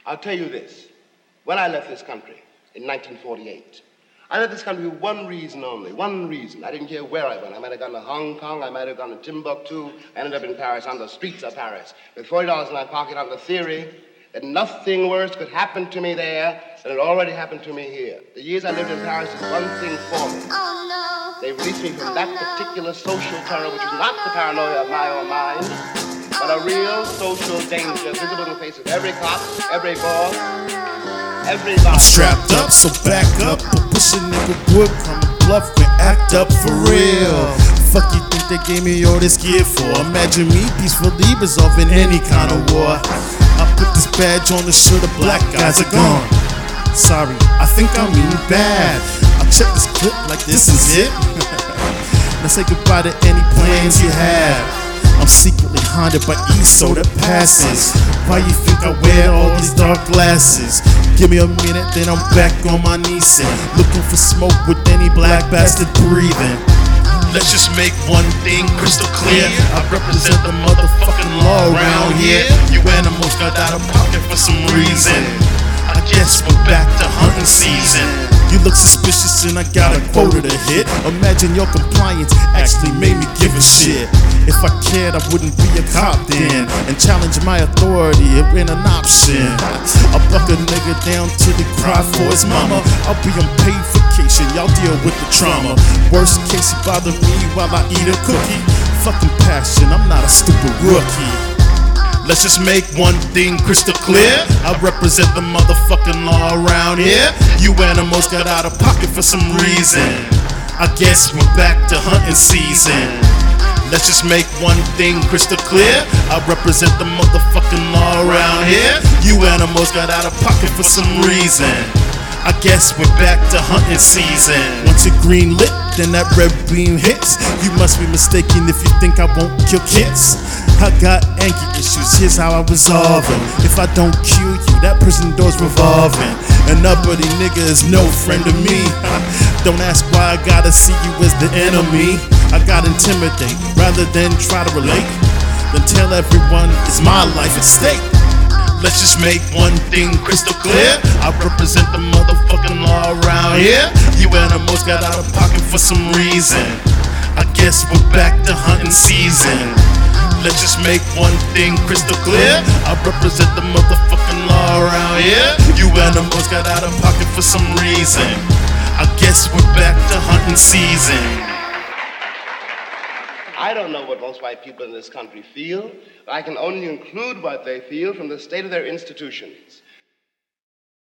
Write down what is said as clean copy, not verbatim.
I'll tell you this. When I left this country in 1948, I left this country for one reason only, one reason. I didn't care where I went. I might have gone to Hong Kong, I might have gone to Timbuktu, I ended up in Paris, on the streets of Paris, with $40 in my pocket on the theory that nothing worse could happen to me there than had already happened to me here. The years I lived in Paris did one thing for me. Oh, no. They released me from that particular social terror, which was not the paranoia of my own mind, but a real social danger visible in the face of every cop, every boss, everybody. I'm strapped up, so back up. But push a nigga wood, come bluff and act up for real. Fuck you think they gave me all this gear for? Imagine me peacefully resolving any kind of war. I put this badge on to show the black guys are gone. Sorry, I think I mean bad. I check this clip like this is it. Now say goodbye to any plans you had. I'm secretly haunted by ESO that passes. Why you think I wear all these dark glasses? Give me a minute, then I'm back on my knees and looking for smoke with any black bastard breathing. Let's just make one thing crystal clear. I represent the motherfucking law around here. You animals got out of pocket for some reason. I guess we're back to hunting season. You look suspicious and I got a quota to hit. Imagine your compliance actually made me give a shit. If I cared, I wouldn't be a cop then, and challenge my authority, it ain't an option. I'll buck a nigga down till he cry for his mama. I'll be on paid vacation, y'all deal with the trauma. Worst case, you bother me while I eat a cookie. Fucking passion, I'm not a stupid rookie. Let's just make one thing crystal clear. I represent the motherfucking law around here. You animals got out of pocket for some reason. I guess we're back to hunting season. Let's just make one thing crystal clear. I represent the motherfucking law around here. You animals got out of pocket for some reason. I guess we're back to hunting season. Once a green lit, then that red beam hits. You must be mistaken if you think I won't kill kids. I got anger issues, here's how I resolve them. If I don't kill you, that prison door's revolving. An uppity nigga is no friend of me. Don't ask why I gotta see you as the enemy. I gotta intimidate rather than try to relate. Then tell everyone it's my life at stake. Let's just make one thing crystal clear. I represent the motherfucking law around here. You animals got out of pocket for some reason. I guess we're back to hunting season. Let's just make one thing crystal clear. I represent the motherfucking law around here. You animals got out of pocket for some reason. I guess we're back to hunting season. I don't know what most white people in this country feel, but I can only conclude what they feel from the state of their institutions.